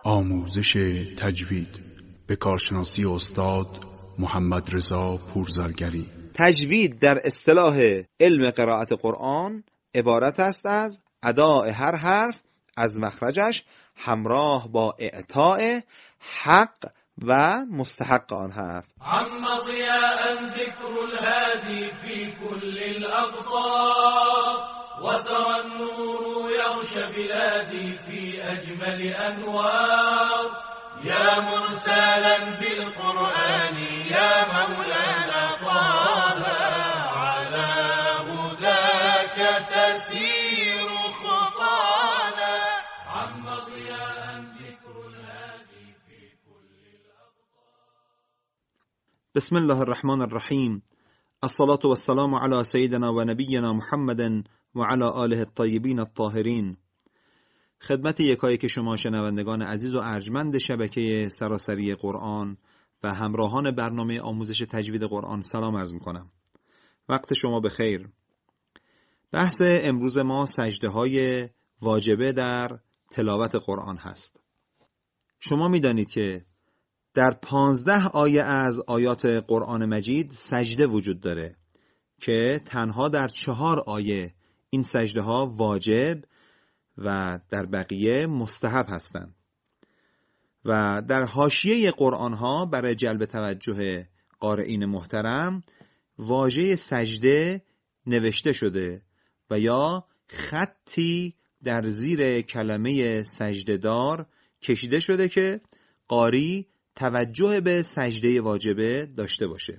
آموزش تجوید به کارشناسی استاد محمد رضا پورزرگری. تجوید در اصطلاح علم قرائت قرآن عبارت است از اداء هر حرف از مخرجش همراه با اعطاء حق و مستحق آن حرف. عم ضیاء ذکر الهادی فی کل الاقطار وترى النور يغشى بلادي في أجمل أنوار يا مرسلا بالقرآن يا مولانا طه على هداك تسير خطانا عم ضياء ذكر الهادي في كل الأبطال. بسم الله الرحمن الرحیم. الصلاة والسلام على سيدنا و نبینا محمد و علی آله الطیبین الطاهرین. خدمت یکایک شما شنوندگان عزیز و ارجمند شبکه سراسری قرآن و همراهان برنامه آموزش تجوید قرآن سلام عرض می‌کنم. وقت شما بخیر. بحث امروز ما سجده‌های واجبه در تلاوت قرآن هست. شما می‌دانید که در 15 آیه از آیات قرآن مجید سجده وجود داره که تنها در 4 آیه این سجده ها واجب و در بقیه مستحب هستند. و در حاشیه قرآن ها برای جلب توجه قارئین محترم واژه سجده نوشته شده و یا خطی در زیر کلمه سجده دار کشیده شده که قاری توجه به سجده واجبه داشته باشه.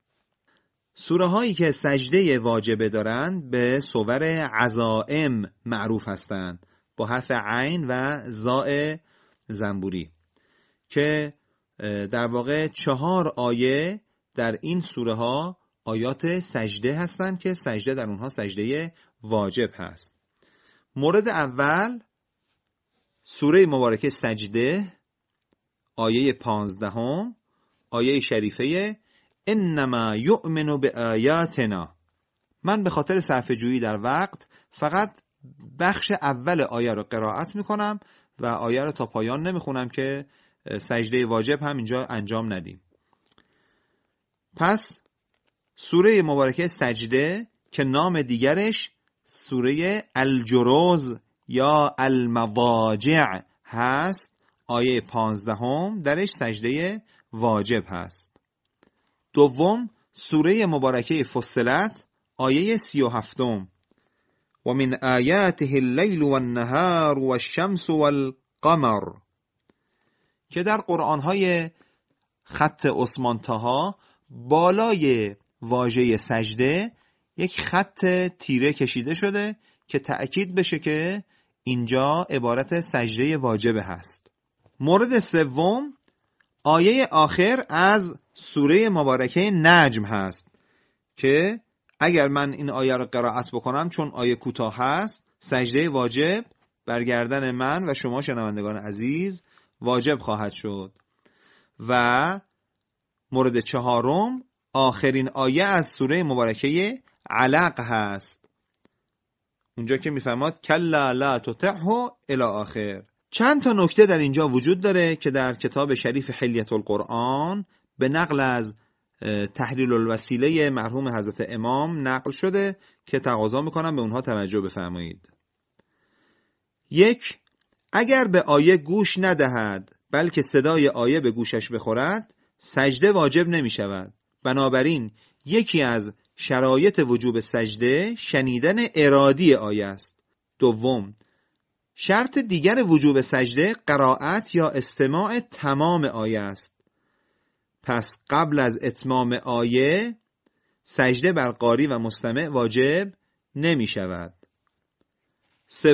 سوره هایی که سجده واجبه دارند به صور عزائم معروف هستند با حرف عین و زاء زنبوری که در واقع 4 آیه در این سوره ها آیات سجده هستند که سجده در اونها سجده واجب هست. مورد اول سوره مبارکه سجده آیه 15 آیه شریفه انما یؤمن بآیاتنا. من به خاطر صرفه جویی در وقت فقط بخش اول آیه رو قرائت میکنم و آیه رو تا پایان نمیخونم که سجده واجب هم اینجا انجام ندیم. پس سوره مبارکه سجده که نام دیگرش سوره الجروز یا المضاجع هست، آیه 15 درش سجده واجب هست. دوم سوره مبارکه فصلت آیه 37 و من آیاته اللیل والنهار والشمس والقمر که در قرآن‌های خط عثمان طاها بالای واژه سجده یک خط تیره کشیده شده که تأکید بشه که اینجا عبارت سجده واجبه هست. مورد سوم آیه آخر از سوره مبارکه نجم هست که اگر من این آیه رو قرائت بکنم چون آیه کوتاه هست سجده واجب برگردن من و شما شنوندگان عزیز واجب خواهد شد. و مورد چهارم آخرین آیه از سوره مبارکه علق هست، اونجا که میفرماد کلا لا تطعه الی آخر. چند تا نکته در اینجا وجود داره که در کتاب شریف حلیة القرآن به نقل از تحلیل الوسیله مرحوم حضرت امام نقل شده که تقاضا میکنم به اونها توجه بفرمایید. 1. اگر به آیه گوش ندهد بلکه صدای آیه به گوشش بخورد سجده واجب نمی شود. بنابراین یکی از شرایط وجوب سجده شنیدن ارادی آیه است. 2. شرط دیگر وجوب سجده قرائت یا استماع تمام آیه است. پس قبل از اتمام آیه سجده بر قاری و مستمع واجب نمی شود. 3.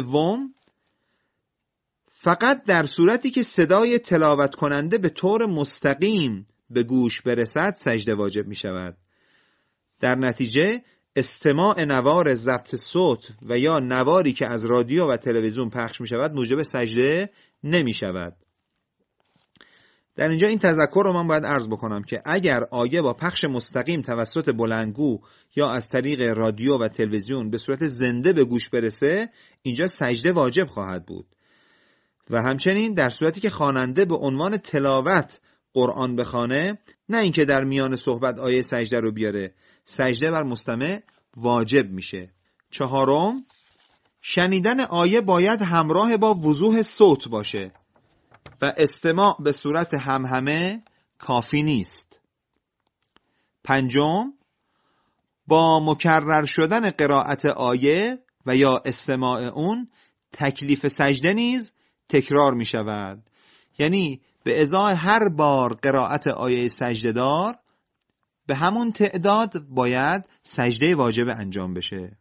فقط در صورتی که صدای تلاوت کننده به طور مستقیم به گوش برسد سجده واجب می شود. در نتیجه استماع نوار ضبط صوت و یا نواری که از رادیو و تلویزیون پخش می شود موجب سجده نمی شود. در اینجا این تذکر رو من باید عرض بکنم که اگر آیه با پخش مستقیم توسط بلندگو یا از طریق رادیو و تلویزیون به صورت زنده به گوش برسه اینجا سجده واجب خواهد بود. و همچنین در صورتی که خواننده به عنوان تلاوت قرآن بخوانه، نه اینکه در میان صحبت آیه سجده رو بیاره، سجده بر مستمع واجب میشه. 4، شنیدن آیه باید همراه با وضوح صوت باشه و استماع به صورت همهمه کافی نیست. 5، با مکرر شدن قرائت آیه و یا استماع اون تکلیف سجده نیز تکرار می شود. یعنی به ازای هر بار قرائت آیه سجده دار به همون تعداد باید سجده واجب انجام بشه.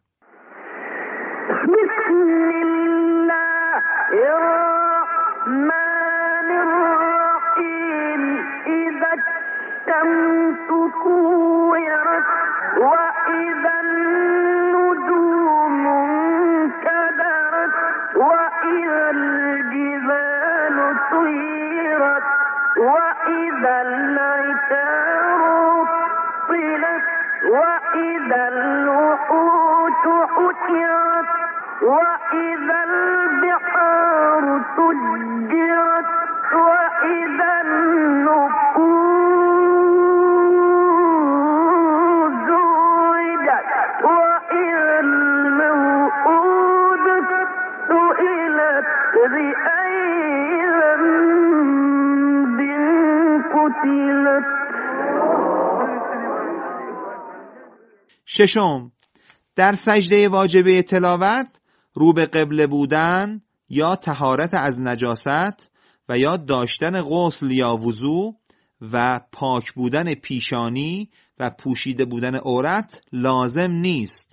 ششم، در سجده واجبه تلاوت رو به قبله بودن یا طهارت از نجاست و یا داشتن غسل یا وضو و پاک بودن پیشانی و پوشیده بودن عورت لازم نیست،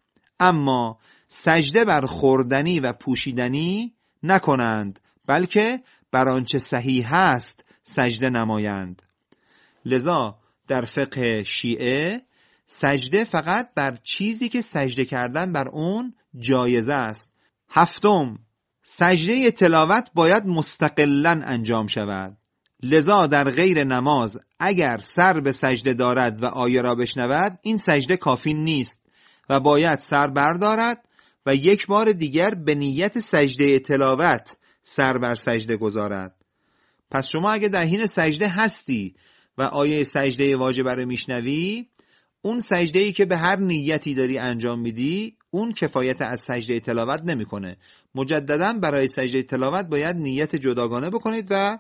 اما سجده بر خوردنی و پوشیدنی نکنند، بلکه بر آنچه صحیح است سجده نمایند. لذا در فقه شیعه سجده فقط بر چیزی که سجده کردن بر اون جایزه است. 7، سجده تلاوت باید مستقلاً انجام شود. لذا در غیر نماز اگر سر به سجده دارد و آیه را بشنود، این سجده کافی نیست و باید سر بردارد و یک بار دیگر به نیت سجده تلاوت سر بر سجده گذارد. پس شما اگه در حین سجده هستی و آیه سجده واجبه رو میشنوی، اون سجده‌ای که به هر نیتی داری انجام میدی اون کفایت از سجده تلاوت نمیکنه. مجددا برای سجده تلاوت باید نیت جداگانه بکنید و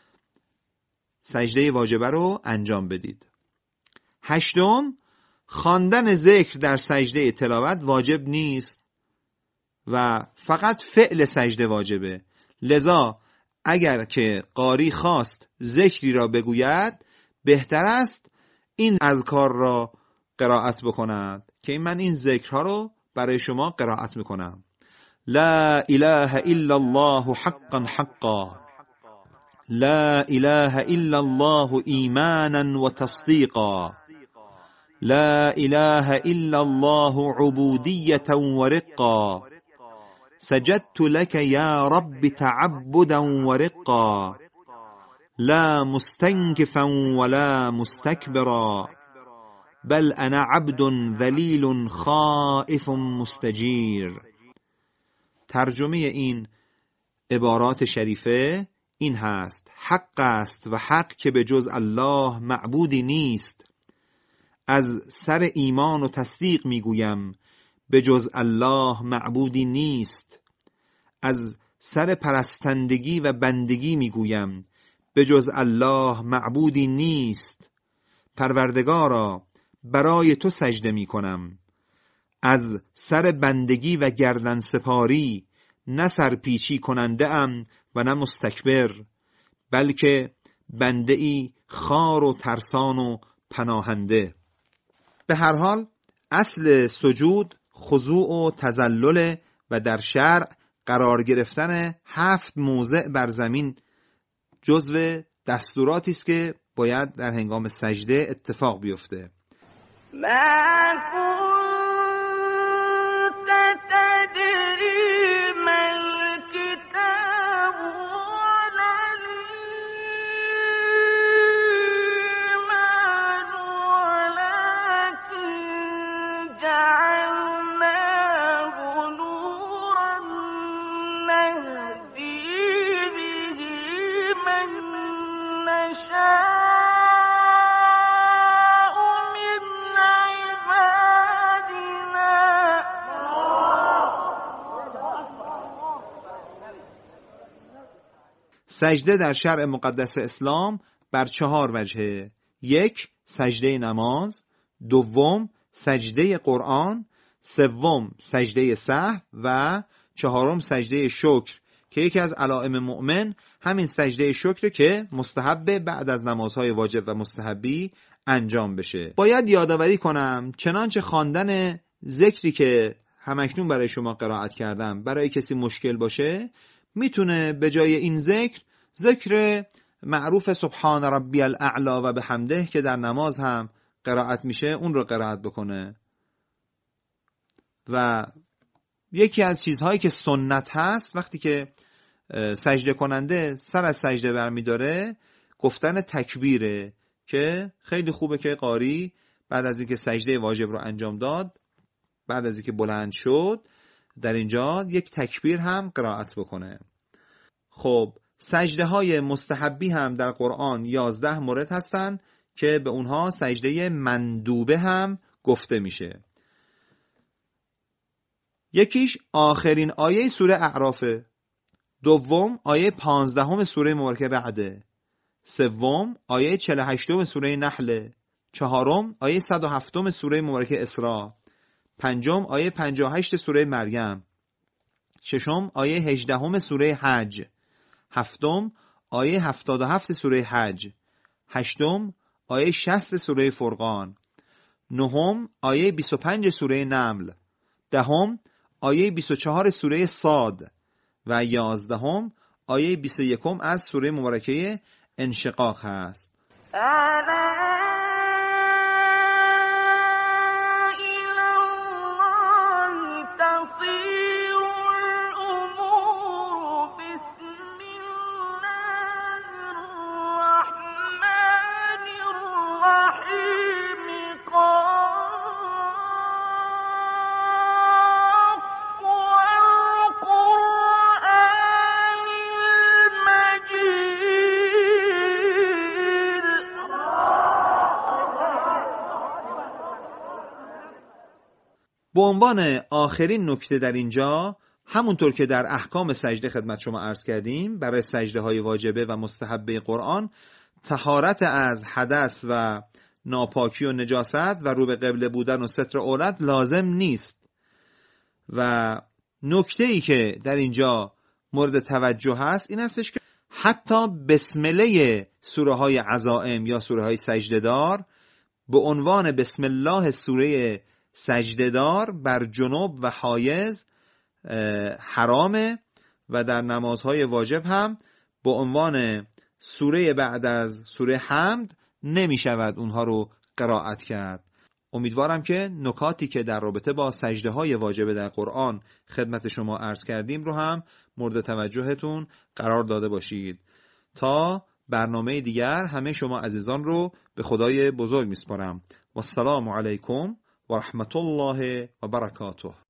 سجده واجبه رو انجام بدید. 8، خواندن ذکر در سجده تلاوت واجب نیست و فقط فعل سجده واجبه. لذا اگر که قاری خواست ذکری را بگوید، بهتر است این اذکار را قرائت بکند که من این ذکرها رو برای شما قرائت میکنم. لا اله الا الله حقا حقا، لا اله الا الله ایمانا و تصدیقا، لا اله الا الله عبودیة و رقا، سجدت لك یا رب تعبدا و رقا، لا مستنكفا ولا مستكبرا، بل انا عبد ذلیل خائف مستجیر. ترجمه این عبارات شریفه این هست: حق است و حق که به جز الله معبودی نیست. از سر ایمان و تصدیق میگویم به جز الله معبودی نیست. از سر پرستندگی و بندگی میگویم به جز الله معبودی نیست. پروردگارا برای تو سجده می کنم. از سر بندگی و گردن سپاری نه سرپیچی کننده ام و نه مستکبر، بلکه بنده ای خار و ترسان و پناهنده. به هر حال اصل سجود خضوع و تذلل و در شرع قرار گرفتن 7 موضع بر زمین جزو دستوراتی است که باید در هنگام سجده اتفاق بیفته. ما كنت تدري ما الكتاب ولا الإيمان ولكن جعلناه نورا نهدي يشاء من عبادنا. سجده در شرع مقدس اسلام بر 4 وجهه. 1. سجده نماز. 2. سجده قرآن. 3. سجده سهو و 4. سجده شکر که یکی از علائم مؤمن همین سجده شکر که مستحب بعد از نمازهای واجب و مستحبی انجام بشه. باید یادآوری کنم چنانچه خواندن ذکری که همکنون برای شما قرائت کردم برای کسی مشکل باشه، میتونه به جای این ذکر معروف سبحان ربی الاعلی و بحمده که در نماز هم قرائت میشه اون رو قرائت بکنه. و یکی از چیزهایی که سنت هست وقتی که سجده کننده سر از سجده برمی داره گفتن تکبیره که خیلی خوبه که قاری بعد از اینکه سجده واجب رو انجام داد، بعد از اینکه بلند شد، در اینجا یک تکبیر هم قرائت بکنه. خب سجده های مستحبی هم در قرآن 11 مورد هستن که به اونها سجده مندوبه هم گفته میشه. یکیش آخرین آیه سوره اعرافه. 2 آیه 15 سوره مبارکه رعده. 3 آیه 48 سوره نحل. 4 آیه 107 سوره مبارکه اسراء. 5 آیه 58 سوره مریم. 6 آیه 18 سوره حج. 7 آیه 77 سوره حج. 8 آیه 60 سوره فرقان. 9 آیه 25 سوره نمل. 10 آیه 24 سوره صاد و 11 آیه 21 از سوره مبارکه انشقاق هست. به عنوان آخرین نکته در اینجا، همونطور که در احکام سجده خدمت شما عرض کردیم، برای سجده های واجبه و مستحبه قرآن طهارت از حدث و ناپاکی و نجاست و رو به قبله بودن و ستر عورت لازم نیست. و نکته‌ای که در اینجا مورد توجه هست این هستش که حتی بسمله سوره های عزائم یا سوره های سجده‌دار به عنوان بسم الله سوره سجده‌دار بر جنوب و حایض حرامه و در نمازهای واجب هم به عنوان سوره بعد از سوره حمد نمی شود اونها رو قرائت کرد. امیدوارم که نکاتی که در رابطه با سجده های واجب در قرآن خدمت شما عرض کردیم رو هم مورد توجهتون قرار داده باشید. تا برنامه دیگر همه شما عزیزان رو به خدای بزرگ میسپارم. و السلام علیکم و رحمت الله و برکاته.